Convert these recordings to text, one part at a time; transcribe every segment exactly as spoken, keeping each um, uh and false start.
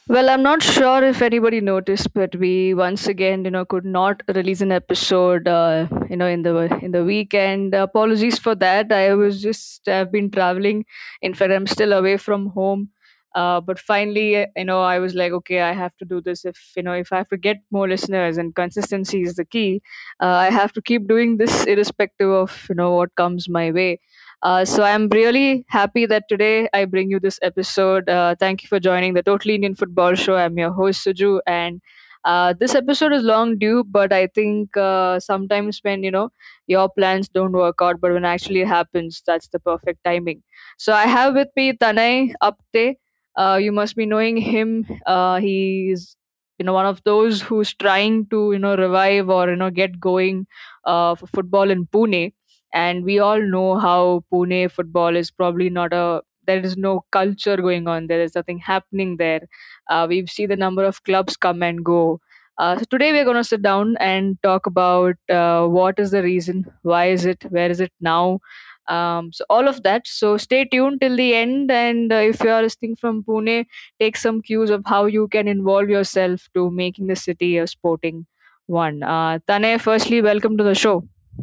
Well, I'm not sure if anybody noticed, but we once again, you know, could not release an episode, uh, you know, in the in the weekend. Apologies for that. I was just I've been traveling. In fact, I'm still away from home. Uh, but finally, uh, you know, I was like, okay, I have to do this. If you know, if I have to get more listeners, and consistency is the key, uh, I have to keep doing this irrespective of you know what comes my way. Uh, so I'm really happy that today I bring you this episode. Uh, thank you for joining the Totally Indian Football Show. I'm your host Suju, and uh, this episode is long due, but I think uh, sometimes when you know your plans don't work out, but when actually it happens, that's the perfect timing. So I have with me Tanay Apte. Uh, you must be knowing him. Uh, he's you know one of those who's trying to you know revive or you know get going uh, for football in Pune, and we all know how Pune football is probably not a there is no culture going on there. There's nothing happening there. Uh, we've seen the number of clubs come and go. Uh, so today we're going to sit down and talk about uh, what is the reason, why is it, where is it now, um, so all of that. So stay tuned till the end, and uh, if you are listening from Pune, take some cues of how you can involve yourself to making the city a sporting one. Uh, Tane, firstly, welcome to the show.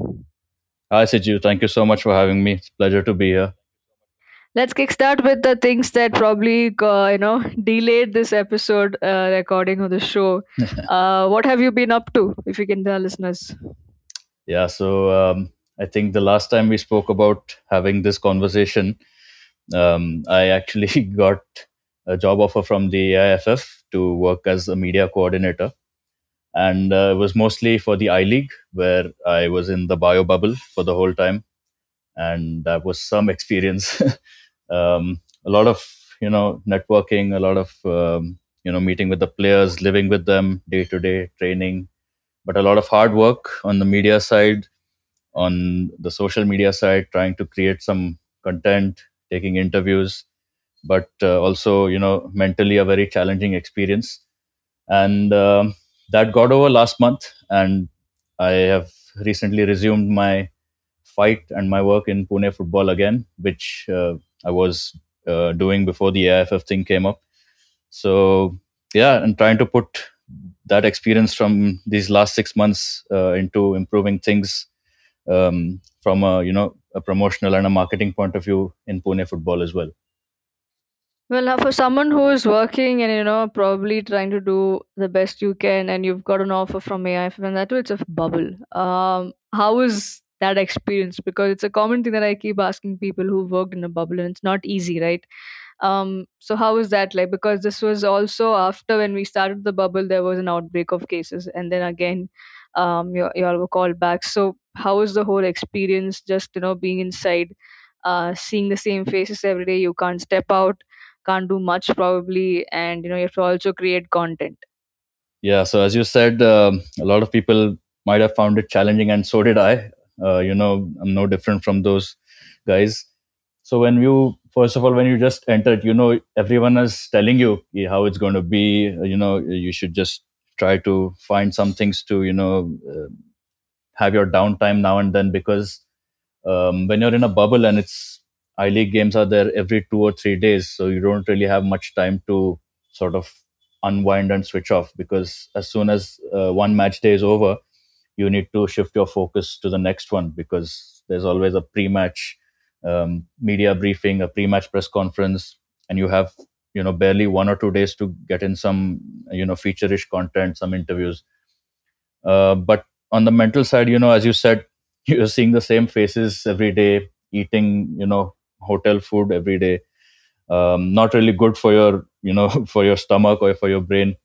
Hi, Siju. Thank you so much for having me. It's a pleasure to be here. Let's kickstart with the things that probably uh, you know delayed this episode uh, recording of the show. Uh, what have you been up to, if you can tell listeners? Yeah, so um, I think the last time we spoke about having this conversation, um, I actually got a job offer from the A I F F to work as a media coordinator. And uh, it was mostly for the I League, where I was in the bio bubble for the whole time. And that was some experience. um, a lot of, you know, networking, a lot of, um, you know, meeting with the players, living with them day to day, training, but a lot of hard work on the media side, on the social media side, trying to create some content, taking interviews, but uh, also, you know, mentally a very challenging experience. And um, that got over last month. And I have recently resumed my fight and my work in Pune football again, which uh, I was uh, doing before the A I F F thing came up. So, yeah, and trying to put that experience from these last six months uh, into improving things um, from a you know a promotional and a marketing point of view in Pune football as well. Well, now for someone who is working and you know probably trying to do the best you can, and you've got an offer from A I F, and that too it's a bubble. Um, how is that experience? Because it's a common thing that I keep asking people who've worked in a bubble, and it's not easy, right? Um, so how is that like? Because this was also after when we started the bubble, there was an outbreak of cases, and then again, um, you, you all were called back. So how is the whole experience? Just you know being inside, uh, seeing the same faces every day. You can't step out, can't do much probably, and you know you have to also create content. Yeah, so as you said, um, a lot of people might have found it challenging, and so did I. Uh, you know, I'm no different from those guys. So when you, first of all, when you just entered, you know, everyone is telling you eh, how it's going to be. uh, You know, you should just try to find some things to, you know, uh, have your downtime now and then, because um, when you're in a bubble and it's I League games are there every two or three days, so you don't really have much time to sort of unwind and switch off, because as soon as uh, one match day is over, you need to shift your focus to the next one, because there's always a pre-match um, media briefing, a pre-match press conference, and you have you know barely one or two days to get in some you know feature-ish content, some interviews. Uh, but on the mental side, you know, as you said, you're seeing the same faces every day, eating, you know, hotel food every day. Um, not really good for your, you know, for your stomach or for your brain.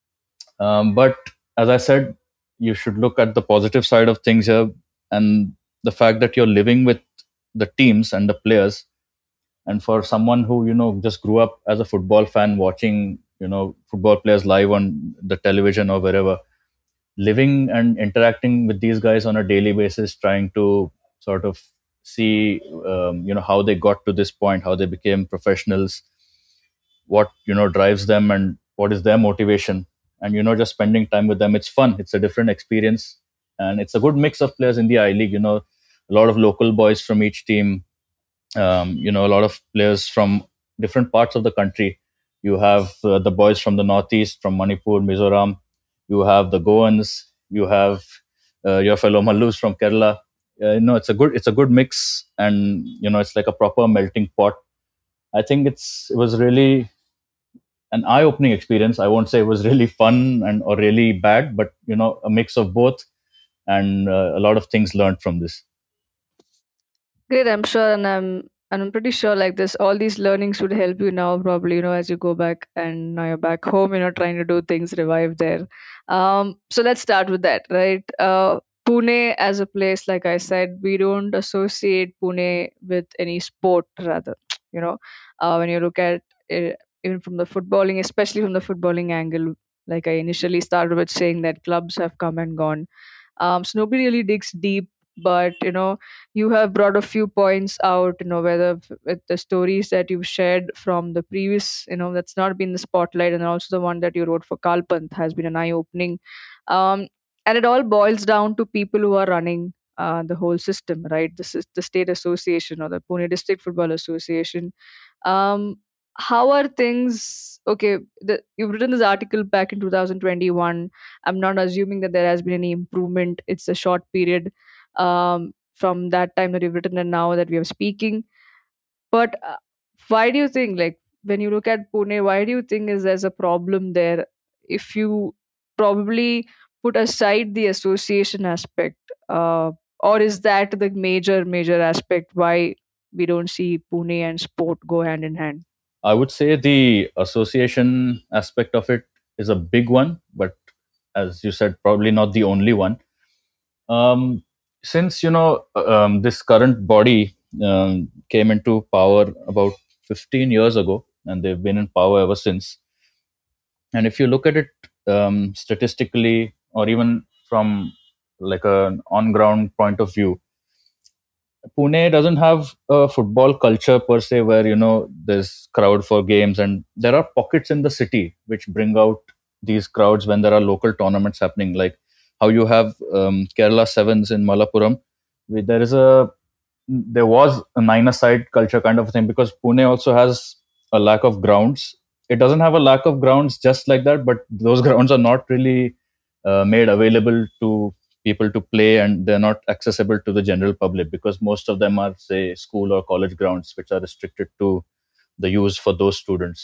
Um, but as I said, you should look at the positive side of things here, and the fact that you're living with the teams and the players. And for someone who, you know, just grew up as a football fan, watching, you know, football players live on the television or wherever, living and interacting with these guys on a daily basis, trying to sort of see um, you know how they got to this point, how they became professionals, what you know drives them, and what is their motivation, and you know just spending time with them. It's fun, it's a different experience, and it's a good mix of players in the I League. You know, a lot of local boys from each team, um, you know a lot of players from different parts of the country, You have uh, the boys from the northeast, from Manipur, Mizoram. You have the Goans. You have uh, your fellow Mallus from Kerala. Uh, you know, it's a good it's a good mix, and you know, it's like a proper melting pot. I think it's it was really an eye-opening experience. I won't say it was really fun and or really bad, but you know, a mix of both, and uh, a lot of things learned from this. Great, I'm sure, and I'm and I'm pretty sure like this, all these learnings would help you now, probably, you know, as you go back and now you're back home, you know, trying to do things, revive there. Um, so let's start with that, right? Uh, Pune as a place, like I said, we don't associate Pune with any sport, rather. You know, uh, when you look at it, even from the footballing, especially from the footballing angle, like I initially started with saying that clubs have come and gone. Um, so nobody really digs deep, but you know, you have brought a few points out, you know, whether f- with the stories that you've shared from the previous, you know, that's not been the spotlight, and also the one that you wrote for Kalpant has been an eye opening. Um, and it all boils down to people who are running uh, the whole system, right? This is the state association or the Pune District Football Association. Um, how are things? Okay, the, you've written this article back in two thousand twenty-one. I'm not assuming that there has been any improvement. It's a short period um, from that time that you've written and now that we are speaking. But uh, why do you think, like, when you look at Pune, why do you think is there's a problem there? If you probably put aside the association aspect, uh, or is that the major major aspect why we don't see Pune and sport go hand in hand? I would say the association aspect of it is a big one, but as you said, probably not the only one. Um, since you know um, this current body um, came into power about fifteen years ago, and they've been in power ever since. And if you look at it um, statistically, or even from like an on-ground point of view, Pune doesn't have a football culture per se, where you know there's crowd for games, and there are pockets in the city which bring out these crowds when there are local tournaments happening. Like how you have um, Kerala Sevens in Malappuram. We- There is a there was a nine-a-side culture kind of thing, because Pune also has a lack of grounds. It doesn't have a lack of grounds just like that, but those grounds are not really uh, made available to people to play, and they're not accessible to the general public, because most of them are, say, school or college grounds, which are restricted to the use for those students.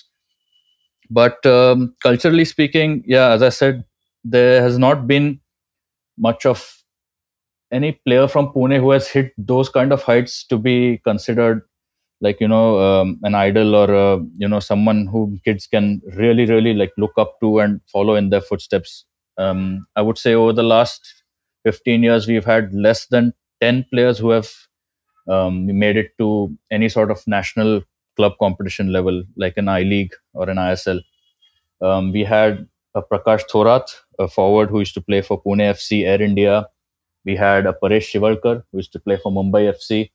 But um, culturally speaking, yeah, as I said, there has not been much of any player from Pune who has hit those kind of heights to be considered like you know um, an idol, or uh, you know someone who kids can really really like look up to and follow in their footsteps. um, I would say over the last fifteen years we've had less than ten players who have um, made it to any sort of national club competition level, like an I League or an I S L. Um, we had a Prakash Thorat, a forward who used to play for Pune F C, Air India. We had a Paresh Shivalkar who used to play for Mumbai F C.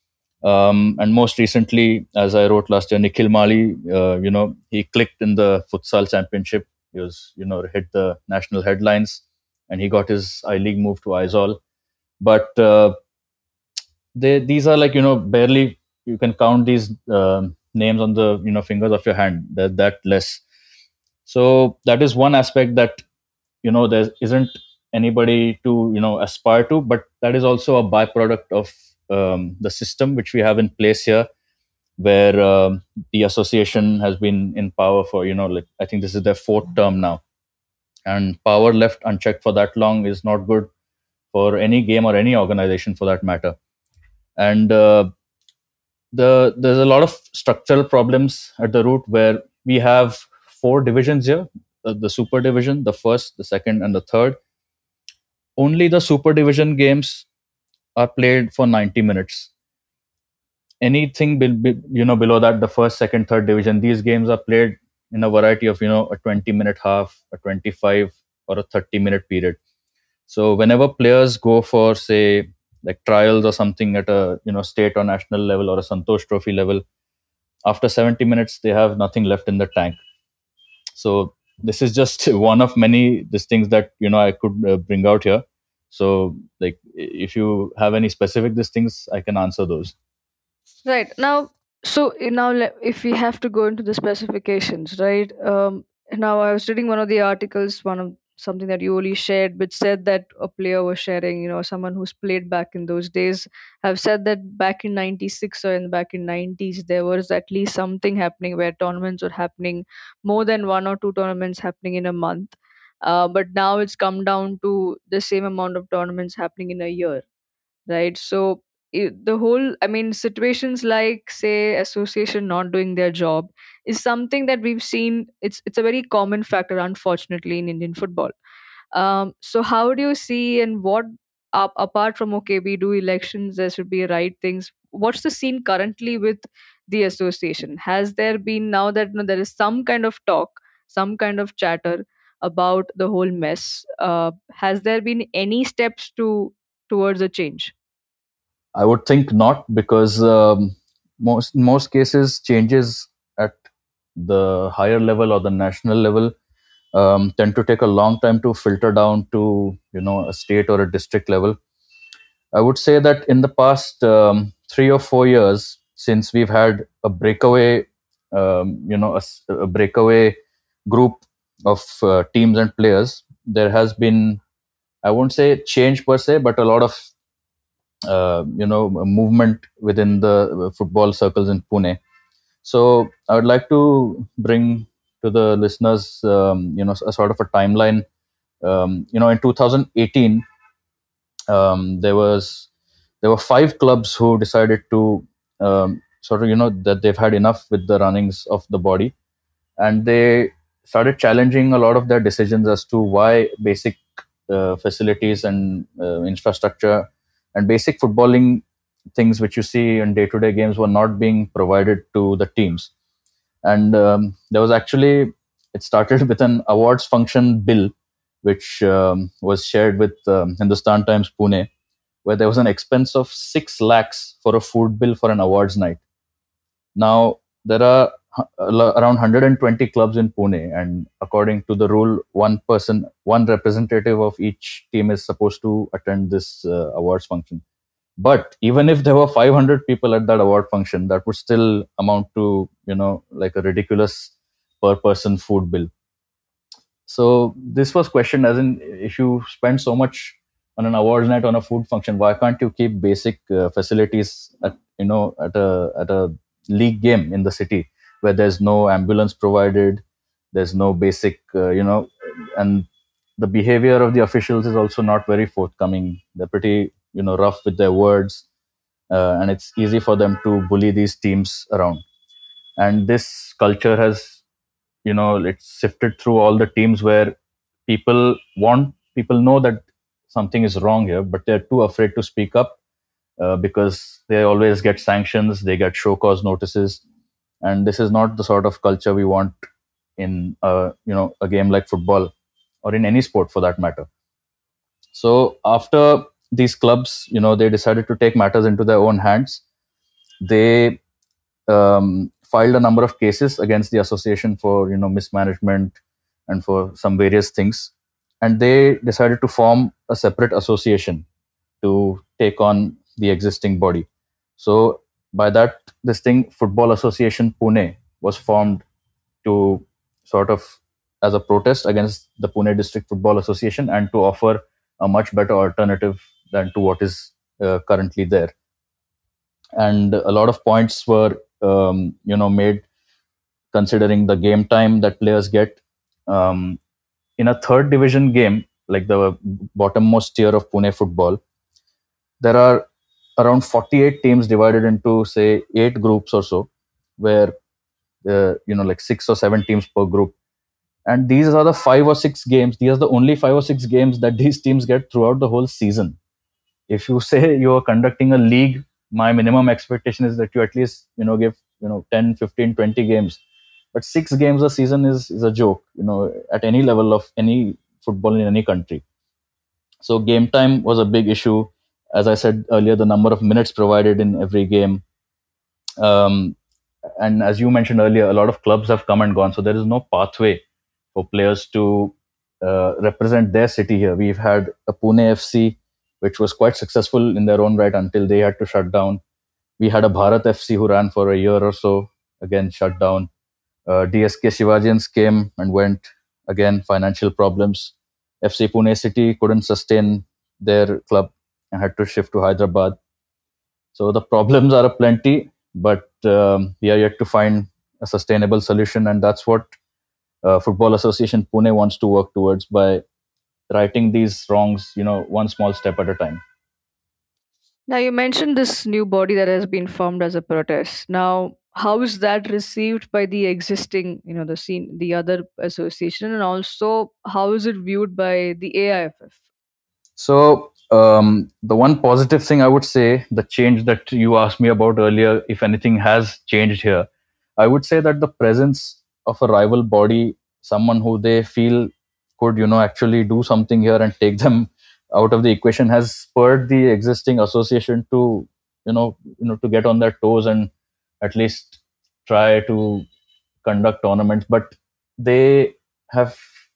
Um, and most recently, as I wrote last year, Nikhil Mali, uh, you know, he clicked in the futsal championship. He was, you know, hit the national headlines, and he got his I League move to Aizawl. But uh, they, these are like, you know, barely you can count these uh, names on the, you know, fingers of your hand. That that less. So that is one aspect that you know there isn't anybody to you know aspire to, but that is also a byproduct of um, the system which we have in place here, where um, the association has been in power for you know like I think this is their fourth term now, and power left unchecked for that long is not good for any game or any organization for that matter. And uh, the there's a lot of structural problems at the root, where we have four divisions here: uh, the super division, the first, the second, and the third. Only the super division games are played for ninety minutes. Anything be, be, you know below that, the first, second, third division, these games are played in a variety of you know a twenty minute half, a twenty-five, or a thirty minute period. So whenever players go for, say, like trials or something at a you know state or national level or a Santosh Trophy level, after seventy minutes they have nothing left in the tank. So this is just one of many these things that you know I could uh, bring out here. So like if you have any specific these things, I can answer those. Right now, So eh, now, le- if we have to go into the specifications, right? Um, now, I was reading one of the articles, one of something that you only shared, which said that a player was sharing, you know, someone who's played back in those days, have said that back in 'ninety-six or in back in nineties, there was at least something happening where tournaments were happening, more than one or two tournaments happening in a month. Uh, but now it's come down to the same amount of tournaments happening in a year, right? So I the whole, I mean, situations like, say, association not doing their job is something that we've seen. It's it's a very common factor, unfortunately, in Indian football. Um so how do you see, and what, up, apart from, okay, we do elections, there should be right things, what's the scene currently with the association? Has there been, now that, you know, there is some kind of talk, some kind of chatter about the whole mess, uh, has there been any steps to towards a change? I would think not, because um, most in most cases changes at the higher level or the national level um, tend to take a long time to filter down to, you know, a state or a district level. I would say that in the past um, three or four years, since we've had a breakaway, um, you know, a, s- a breakaway group of uh, teams and players, there has been, I won't say change per se, but a lot of uh, you know movement within the football circles in Pune. So I would like to bring to the listeners, um, you know, a sort of a timeline. Um, you know, in two thousand eighteen, um, there was there were five clubs who decided to um, sort of, you know, that they've had enough with the runnings of the body, and they started challenging a lot of their decisions as to why basic uh, facilities and uh, infrastructure and basic footballing things which you see in day-to-day games were not being provided to the teams. And um, there was actually, it started with an awards function bill which um, was shared with um, Hindustan Times Pune, where there was an expense of six lakhs for a food bill for an awards night. Now, there are hu- around one hundred twenty clubs in Pune, and according to the rule, one person, one representative of each team is supposed to attend this uh, awards function. But even if there were five hundred people at that award function, that would still amount to, you know, like a ridiculous per person food bill. So this was questioned, as in, if you spend so much on an awards night, on a food function, why can't you keep basic uh, facilities at, you know, at a at a league game in the city where there's no ambulance provided, there's no basic, uh, you know, and the behavior of the officials is also not very forthcoming. They're pretty, you know, rough with their words, uh, and it's easy for them to bully these teams around. And this culture has, you know, it's sifted through all the teams where people want people know that something is wrong here, but they're too afraid to speak up, uh, because they always get sanctions, they get show cause notices, and this is not the sort of culture we want in uh, you know, a game like football, or in any sport for that matter. So after these clubs, you know, they decided to take matters into their own hands. They um, filed a number of cases against the association for, you know, mismanagement and for some various things, and they decided to form a separate association to take on the existing body. So by that, this thing, Football Association Pune, was formed to sort of, as a protest against the Pune District Football Association, and to offer a much better alternative than to what is uh, currently there. And a lot of points were um, you know, made, considering the game time that players get. Um, in a third division game, like the bottommost tier of Pune football, there are around forty-eight teams divided into, say, eight groups or so, where uh, you know, like six or seven teams per group. And these are the five or six games. These are the only five or six games that these teams get throughout the whole season. If you say you are conducting a league, my minimum expectation is that you at least, you know, give, you know, ten, fifteen, twenty games. But six games a season is, is a joke, you know, at any level of any football in any country. So game time was a big issue. As I said earlier, the number of minutes provided in every game. Um, and as you mentioned earlier, a lot of clubs have come and gone. So there is no pathway for players to uh, represent their city here. We've had a Pune F C, which was quite successful in their own right until they had to shut down. We had a Bharat F C who ran for a year or so, again shut down. Uh, D S K Shivajians came and went, again financial problems. F C Pune City couldn't sustain their club and had to shift to Hyderabad. So the problems are aplenty, but um, we are yet to find a sustainable solution, and that's what uh, Football Association Pune wants to work towards by righting these wrongs, you know, one small step at a time. Now, you mentioned this new body that has been formed as a protest. Now, how is that received by the existing, you know, the scene, the other association, and also how is it viewed by the A I F F? So um, the one positive thing I would say, the change that you asked me about earlier, if anything has changed here, I would say that the presence of a rival body, someone who they feel could, you know, actually do something here and take them out of the equation, has spurred the existing association to, you know, you know, to get on their toes and at least try to conduct tournaments. But they have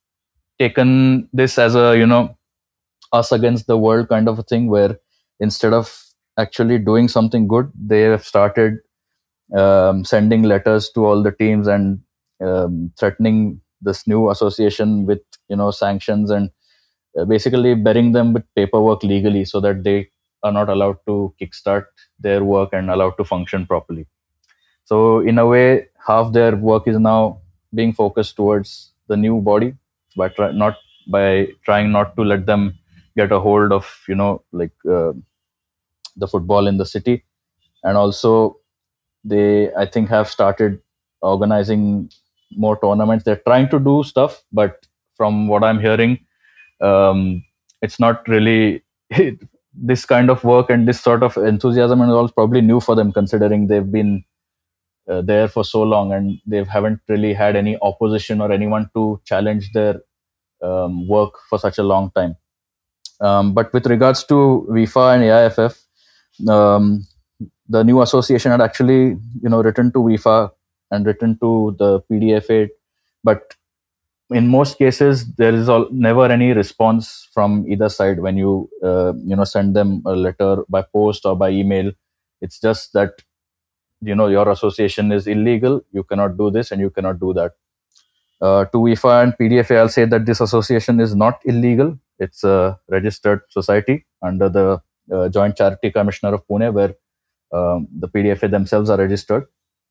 taken this as a, you know, us against the world kind of a thing, where instead of actually doing something good, they have started um, sending letters to all the teams and um, threatening this new association with, you know, sanctions, and uh, basically burying them with paperwork legally so that they are not allowed to kickstart their work and allowed to function properly. So in a way, half their work is now being focused towards the new body by try, not by trying not to let them get a hold of, you know, like uh, the football in the city. And also they, I think, have started organizing more tournaments. They're trying to do stuff, but from what I'm hearing, um, it's not really this kind of work and this sort of enthusiasm and all is probably new for them, considering they've been uh, there for so long and they haven't really had any opposition or anyone to challenge their um, work for such a long time. Um, but with regards to FIFA and A I F F, um, the new association had actually, you know, written to FIFA and written to the P D F A, but in most cases there is all, never any response from either side when you uh, you know, send them a letter by post or by email. It's just that, you know, your association is illegal, you cannot do this and you cannot do that. Uh, to FIFA and P D F A, I'll say that this association is not illegal. It's a registered society under the uh, Joint Charity Commissioner of Pune, where um, the P D F A themselves are registered.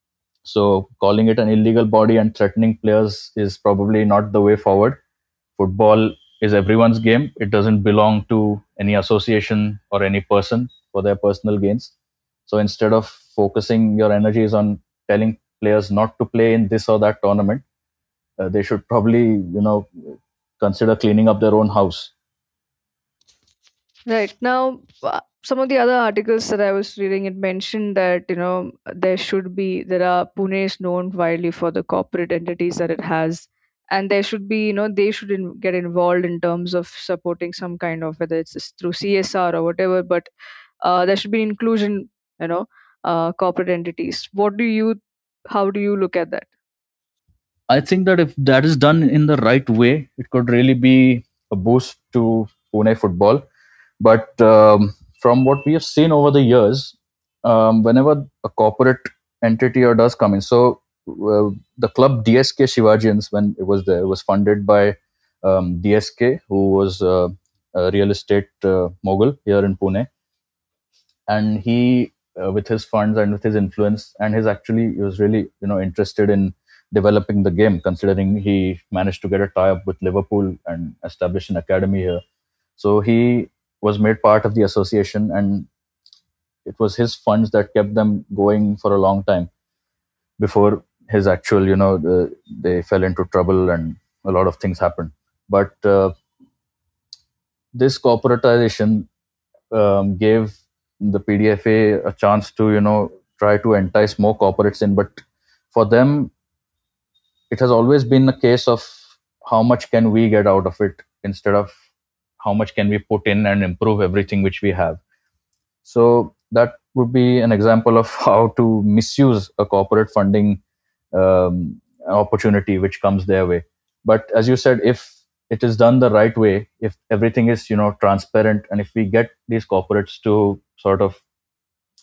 So calling it an illegal body and threatening players is probably not the way forward. Football is everyone's game. It doesn't belong to any association or any person for their personal gains. So instead of focusing your energies on telling players not to play in this or that tournament, uh, they should probably, you know, consider cleaning up their own house. Right. Now, uh, some of the other articles that I was reading, it mentioned that, you know, there should be, there are, Pune is known widely for the corporate entities that it has. And there should be, you know, they should in, get involved in terms of supporting some kind of, whether it's just through C S R or whatever, but uh, there should be inclusion, you know, uh, corporate entities. What do you, how do you look at that? I think that if that is done in the right way, it could really be a boost to Pune football. But um, from what we have seen over the years, um, whenever a corporate entity or does come in, so uh, the club D S K Shivajians, when it was there, it was funded by um, D S K, who was uh, a real estate uh, mogul here in Pune, and he, uh, with his funds and with his influence, and his actually, he was really, you know, interested in developing the game, considering he managed to get a tie up with Liverpool and establish an academy here. So he was made part of the association, and it was his funds that kept them going for a long time before his actual, you know, the, they fell into trouble and a lot of things happened. But uh, this corporatization um, gave the P D F A a chance to, you know, try to entice more corporates in. But for them, it has always been a case of how much can we get out of it instead of how much can we put in and improve everything which we have. So that would be an example of how to misuse a corporate funding um, opportunity which comes their way. But as you said, if it is done the right way, if everything is, you know, transparent, and if we get these corporates to sort of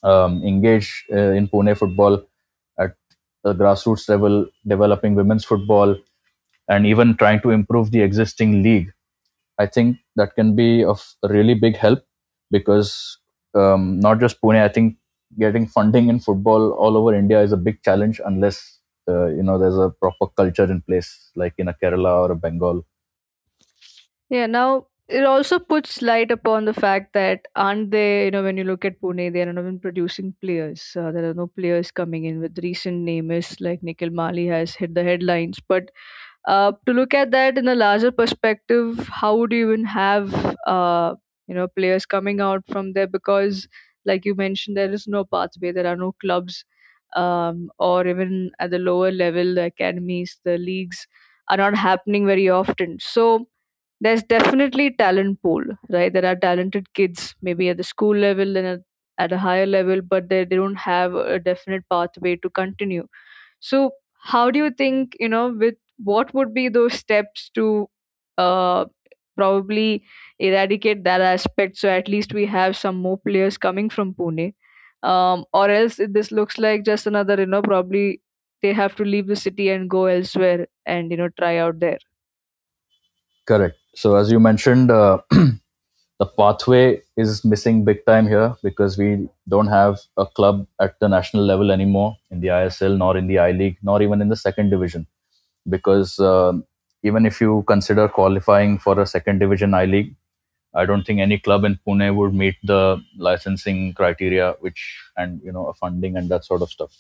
um, engage uh, in Pune football at the grassroots level, developing women's football, and even trying to improve the existing league. I think that can be of a really big help because um, not just Pune. I think getting funding in football all over India is a big challenge unless uh, you know there's a proper culture in place, like in a Kerala or a Bengal. Yeah, now it also puts light upon the fact that aren't they, you know, when you look at Pune, they are not even producing players. Uh, there are no players coming in with recent names like Nikhil Mali has hit the headlines. But uh, to look at that in a larger perspective, how would you even have, uh, you know, players coming out from there? Because, like you mentioned, there is no pathway, there are no clubs, um, or even at the lower level, the academies, the leagues are not happening very often. So, there's definitely talent pool, right? There are talented kids maybe at the school level and at, at a higher level, but they, they don't have a definite pathway to continue. So how do you think, you know, with what would be those steps to uh, probably eradicate that aspect, so at least we have some more players coming from Pune, um, or else it- this looks like just another, you know, probably they have to leave the city and go elsewhere and, you know, try out there. Correct. So as you mentioned, uh, the pathway is missing big time here because we don't have a club at the national level anymore in the I S L, nor in the I League, nor even in the second division. Because um even if you consider qualifying for a second division I League, I don't think any club in Pune would meet the licensing criteria, which and you know funding and that sort of stuff.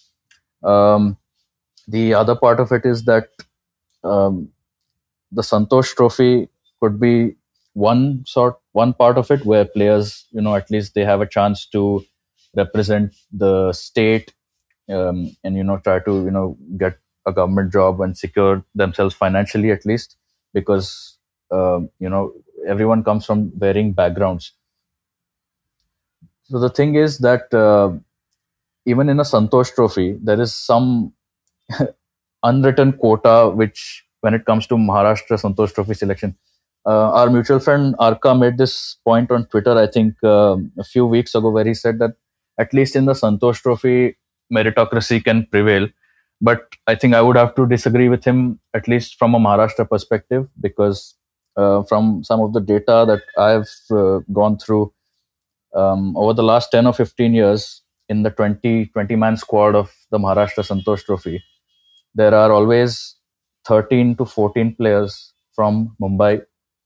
Um, the other part of it is that um, the Santosh Trophy could be one sort, one part of it where players, you know, at least they have a chance to represent the state, um, and you know try to you know get a government job and secure themselves financially at least because um, you know everyone comes from varying backgrounds. So the thing is that uh, even in a Santosh Trophy, there is some unwritten quota which, when it comes to Maharashtra Santosh Trophy selection, uh, our mutual friend Arka made this point on Twitter, I think um a few weeks ago, where he said that at least in the Santosh Trophy, meritocracy can prevail. But I think I would have to disagree with him, at least from a Maharashtra perspective, because uh, from some of the data that I've uh, gone through um, over the last ten or fifteen years in the twenty twenty man squad of the Maharashtra Santosh Trophy, there are always thirteen to fourteen players from Mumbai.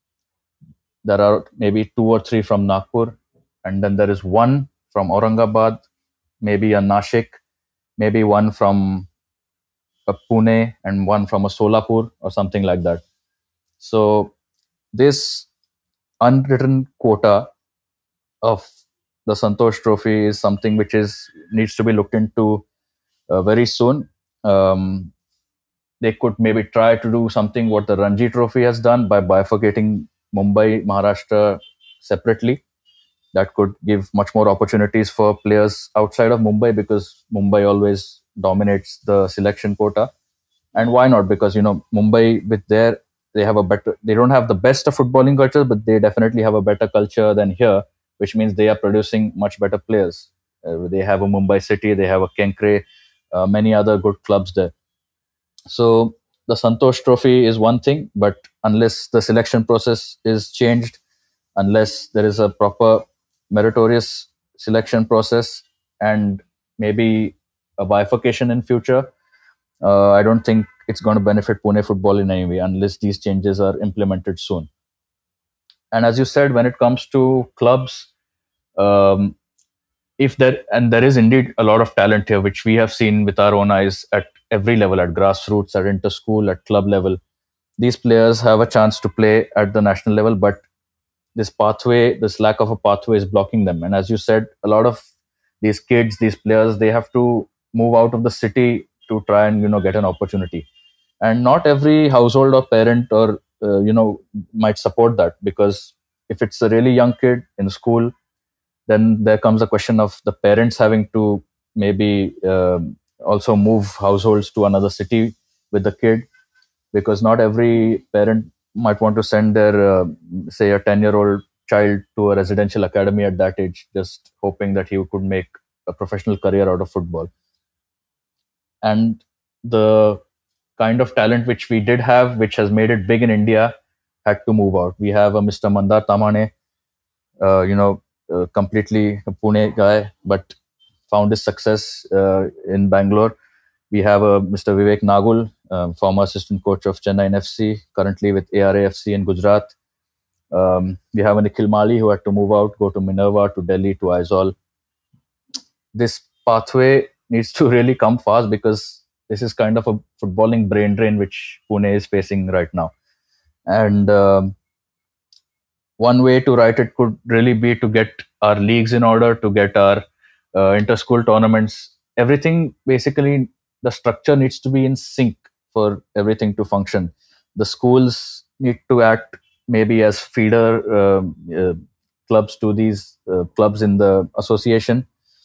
There are maybe two or three from Nagpur, and then there is one from Aurangabad, maybe a Nashik, maybe one from a Pune, and one from a Solapur or something like that. So this unwritten quota of the Santosh Trophy is something which is needs to be looked into uh, very soon. Um, they could maybe try to do something what the Ranji Trophy has done by bifurcating Mumbai, Maharashtra separately. That could give much more opportunities for players outside of Mumbai because Mumbai always dominates the selection quota. And why not? Because you know Mumbai with their they have a better they don't have the best of footballing culture, but they definitely have a better culture than here, which means they are producing much better players. Uh, they have a Mumbai City, they have a Kenkre, uh, many other good clubs there. So the Santosh Trophy is one thing, but unless the selection process is changed, unless there is a proper meritorious selection process and maybe a bifurcation in future, uh, I don't think it's going to benefit Pune football in any way unless these changes are implemented soon. And as you said, when it comes to clubs, um, if there and there is indeed a lot of talent here, which we have seen with our own eyes at every level, at grassroots, at inter school, at club level. These players have a chance to play at the national level, but this pathway, this lack of a pathway is blocking them. And as you said, a lot of these kids, these players, they have to move out of the city to try and you know get an opportunity. And not every household or parent or uh, you know might support that because if it's a really young kid in school, then there comes a question of the parents having to maybe um also move households to another city with the kid because not every parent might want to send their uh, say a ten year old child to a residential academy at that age just hoping that he could make a professional career out of football. And the kind of talent which we did have, which has made it big in India, had to move out. We have a Mister Mandar Tamane, uh, you know, uh, completely a Pune guy, but found his success uh, in Bangalore. We have a Mister Vivek Nagul, um, former assistant coach of Chennai F C, currently with A R A F C in Gujarat. Um, we have a Nikhil Mali who had to move out, go to Minerva, to Delhi, to Aizawl. This pathway needs to really come fast because this is kind of a footballing brain drain which Pune is facing right now. And um, one way to write it could really be to get our leagues in order, to get our uh, inter-school tournaments. Everything basically, the structure needs to be in sync for everything to function. The schools need to act maybe as feeder um uh, clubs to these uh, clubs in the association,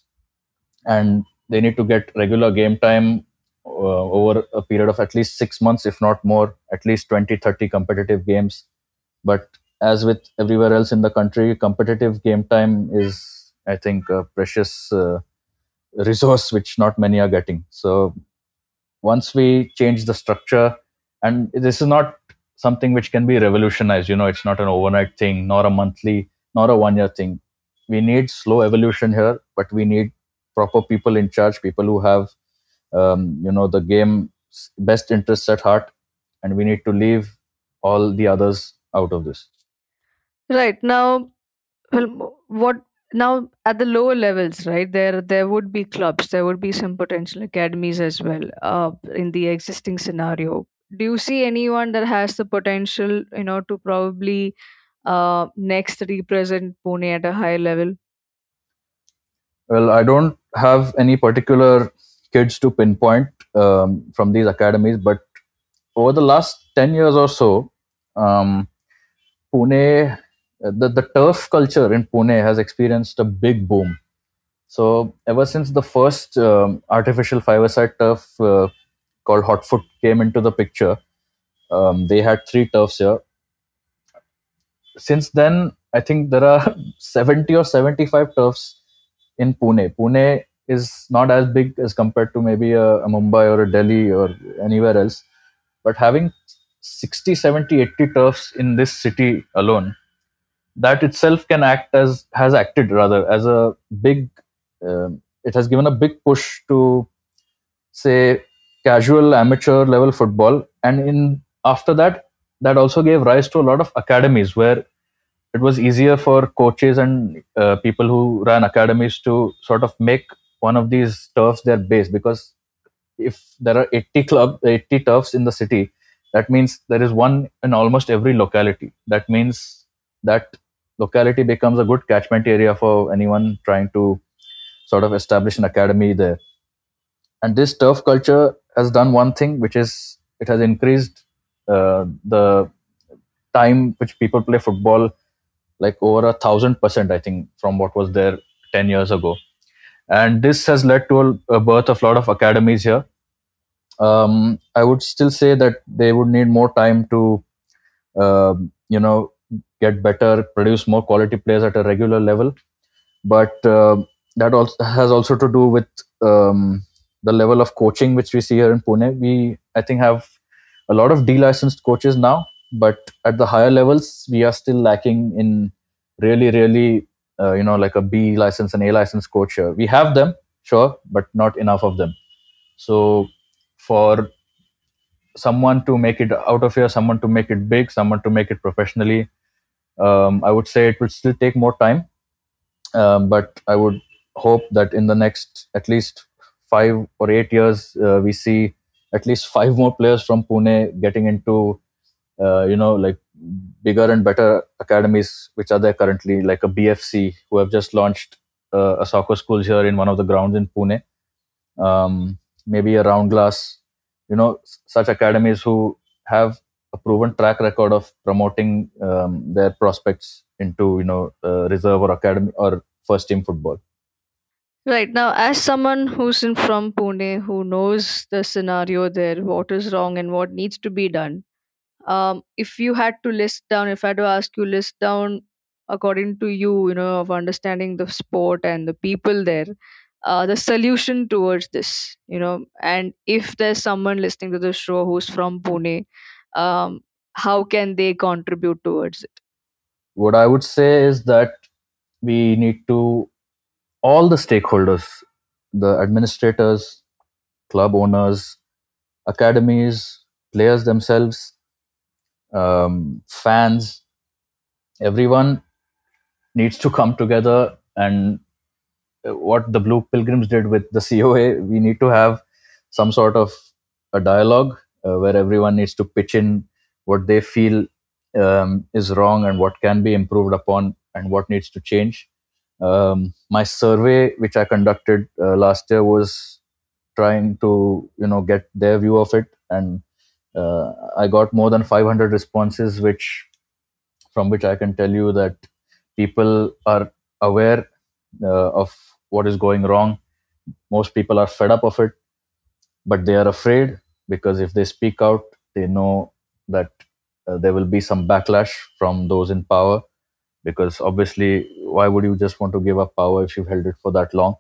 and they need to get regular game time uh, over a period of at least six months, if not more, at least twenty, thirty competitive games. But as with everywhere else in the country, competitive game time is, I think, a precious uh, resource which not many are getting. So once we change the structure, and this is not something which can be revolutionized, you know, it's not an overnight thing, nor a monthly, nor a one year thing. We need slow evolution here, but we need proper people in charge, people who have, um, you know, the game's best interests at heart, and we need to leave all the others out of this. Right now, well, mo- what now at the lower levels, right? There, there would be clubs, there would be some potential academies as well. Uh, in the existing scenario, do you see anyone that has the potential, you know, to probably uh next represent Pune at a high level? Well, I don't have any particular kids to pinpoint um, from these academies, but over the last ten years or so, um, Pune, the, the turf culture in Pune has experienced a big boom. So, ever since the first um, artificial five-a-side turf uh, called Hotfoot came into the picture, um, they had three turfs here. Since then, I think there are seventy or seventy-five turfs in Pune. Pune is not as big as compared to maybe a, a Mumbai or a Delhi or anywhere else, but having sixty, seventy, eighty turfs in this city alone, that itself can act as, has acted rather as a big, um it has given a big push to, say, casual amateur level football. And in after that, that also gave rise to a lot of academies where it was easier for coaches and uh, people who ran academies to sort of make one of these turfs their base, because if there are eighty club eighty turfs in the city, that means there is one in almost every locality. That means that locality becomes a good catchment area for anyone trying to sort of establish an academy there. And this turf culture has done one thing, which is it has increased uh, the time which people play football, like over a thousand percent, I think, from what was there ten years ago. And this has led to a, a birth of a lot of academies here. um, I would still say that they would need more time to, uh, you know, get better, produce more quality players at a regular level. But uh, that also has also to do with um, the level of coaching which we see here in Pune. We, I think, have a lot of de-licensed coaches now, but at the higher levels, we are still lacking in really, really, uh, you know, like a B license and A license coach here. We have them, sure, but not enough of them. So for someone to make it out of here, someone to make it big, someone to make it professionally, um, I would say it will still take more time. Um, but I would hope that in the next at least five or eight years, uh, we see at least five more players from Pune getting into, uh, you know, like bigger and better academies which are there currently, like a B F C, who have just launched uh, a soccer school here in one of the grounds in Pune. Um, Maybe a Round Glass, you know, s- such academies who have a proven track record of promoting um, their prospects into, you know, uh, reserve or academy or first team football. Right now, as someone who's in from Pune, who knows the scenario there, what is wrong and what needs to be done, um, if you had to list down, if I had to ask you, list down according to you, you know, of understanding the sport and the people there, uh, the solution towards this, you know, and if there's someone listening to the show who's from Pune, um, how can they contribute towards it? What I would say is that we need to, all the stakeholders, the administrators, club owners, academies, players themselves, um, fans, everyone needs to come together. And uh, what the Blue Pilgrims did with the C O A, we need to have some sort of a dialogue uh, where everyone needs to pitch in what they feel um, is wrong and what can be improved upon and what needs to change. Um, my survey, which I conducted uh, last year, was trying to you know get their view of it, and uh, I got more than five hundred responses, which from which I can tell you that people are aware uh, of what is going wrong. Most people are fed up of it, but they are afraid because if they speak out, they know that uh, there will be some backlash from those in power. Because obviously, why would you just want to give up power if you've held it for that long?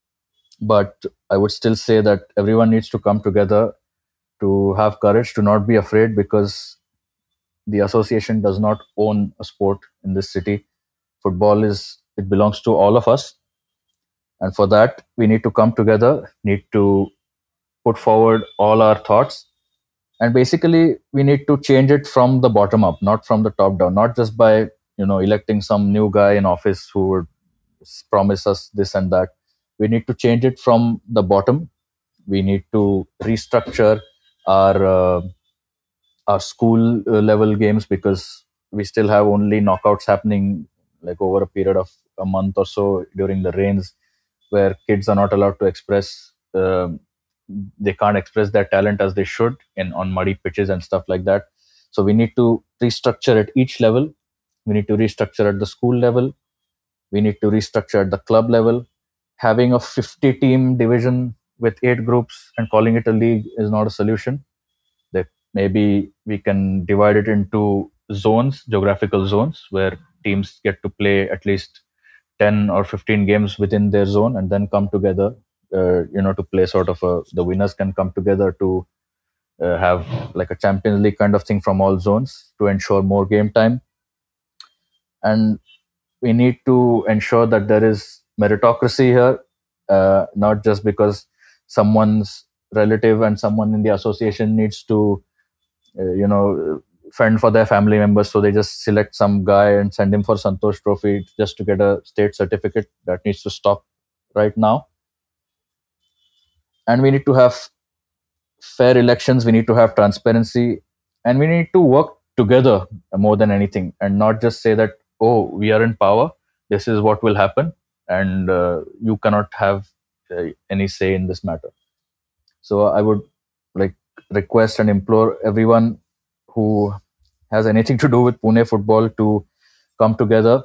But I would still say that everyone needs to come together, to have courage, to not be afraid, because the association does not own a sport in this city. Football is, it belongs to all of us, and for that we need to come together, need to put forward all our thoughts, and basically we need to change it from the bottom up, not from the top down, not just by you know electing some new guy in office who would s- promise us this and that. We need to change it from the bottom. We need to restructure our uh, our school uh, level games, because we still have only knockouts happening like over a period of a month or so during the rains, where kids are not allowed to express um they can't express their talent as they should in on muddy pitches and stuff like that. So we need to restructure at each level. We need to restructure at the school level. We need to restructure at the club level. Having a fifty team division with eight groups and calling it a league is not a solution. That maybe we can divide it into zones, geographical zones, where teams get to play at least ten or fifteen games within their zone and then come together uh, you know to play sort of a, the winners can come together to uh, have like a Champions League kind of thing from all zones to ensure more game time. And we need to ensure that there is meritocracy here, uh, not just because someone's relative and someone in the association needs to uh, you know fend for their family members, so they just select some guy and send him for Santosh Trophy just to get a state certificate. That needs to stop right now. And we need to have fair elections. We need to have transparency, and we need to work together more than anything, and not just say that, oh, we are in power, this is what will happen, and uh, you cannot have uh, any say in this matter. So I would like request and implore everyone who has anything to do with Pune football to come together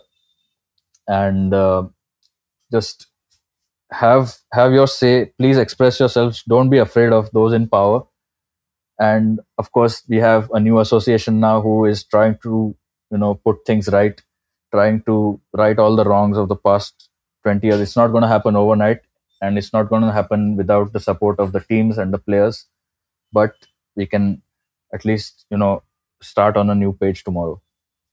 and uh, just have have your say. Please express yourselves. Don't be afraid of those in power. And of course, we have a new association now who is trying to you know put things right, trying to right all the wrongs of the past twenty years. It's not going to happen overnight, and it's not going to happen without the support of the teams and the players. But we can at least you know start on a new page tomorrow.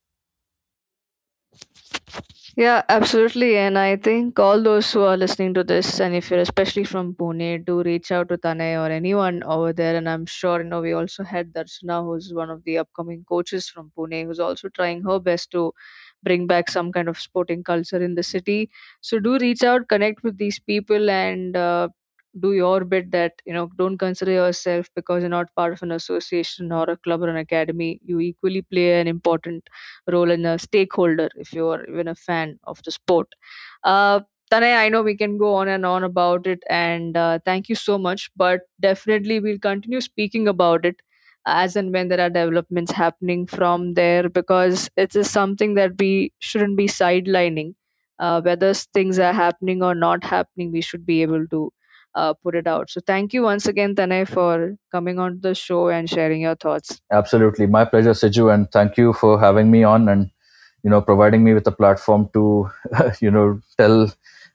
Yeah, absolutely. And I think all those who are listening to this, and if you're especially from Pune, do reach out to Tanay or anyone over there. And I'm sure, you know, we also had Darshana, who's one of the upcoming coaches from Pune, who's also trying her best to bring back some kind of sporting culture in the city. So do reach out, connect with these people, and uh, do your bit. That, you know, don't consider yourself because you're not part of an association or a club or an academy. You equally play an important role in a stakeholder if you're even a fan of the sport. Uh, Tanay, I know we can go on and on about it, and uh, thank you so much. But definitely, we'll continue speaking about it as and when there are developments happening from there, because it is something that we shouldn't be sidelining. Uh, whether things are happening or not happening, we should be able to uh, put it out. So, thank you once again, Tanay, for coming on the show and sharing your thoughts. Absolutely, my pleasure, Siju, and thank you for having me on and you know providing me with a platform to you know tell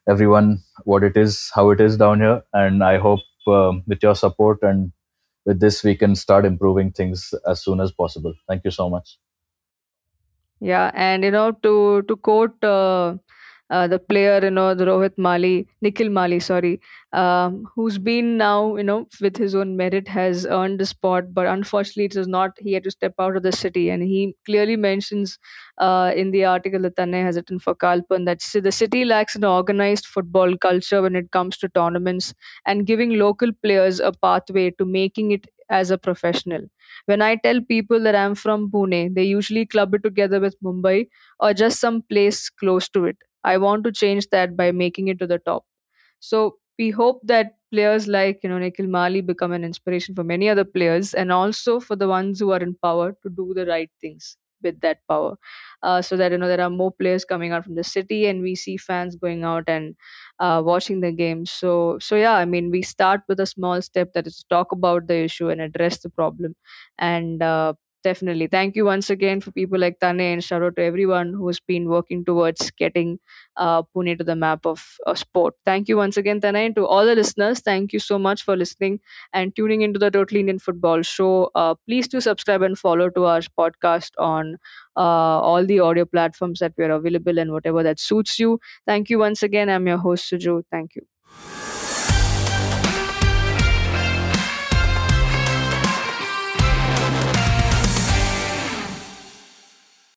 everyone what it is, how it is down here. And I hope um, with your support and with this, we can start improving things as soon as possible. Thank you so much. Yeah, and you know, to to quote uh, uh, the player, you know, the Rohit Mali, Nikhil Mali, sorry, um, who's been now, you know, with his own merit, has earned the spot, but unfortunately, it is not. He had to step out of the city, and he clearly mentions uh, in the article that Tanay has written for Kalpan that ci- the city lacks an organized football culture when it comes to tournaments and giving local players a pathway to making it as a professional. When I tell people that I'm from Pune, they usually club it together with Mumbai or just some place close to it. I want to change that by making it to the top. So we hope that players like you know Nikhil Mali become an inspiration for many other players, and also for the ones who are in power to do the right things with that power, uh, so that you know there are more players coming out from the city, and we see fans going out and uh, watching the games. So so yeah, I mean we start with a small step, that is to talk about the issue and address the problem, and uh, definitely thank you once again for people like Tane, and shout out to everyone who's been working towards getting uh, Pune to the map of uh, sport. Thank you once again, Tanay, and to all the listeners. Thank you so much for listening and tuning into the Total Indian Football Show. Uh, please do subscribe and follow to our podcast on uh, all the audio platforms that we are available and whatever that suits you. Thank you once again. I'm your host, Suju. Thank you.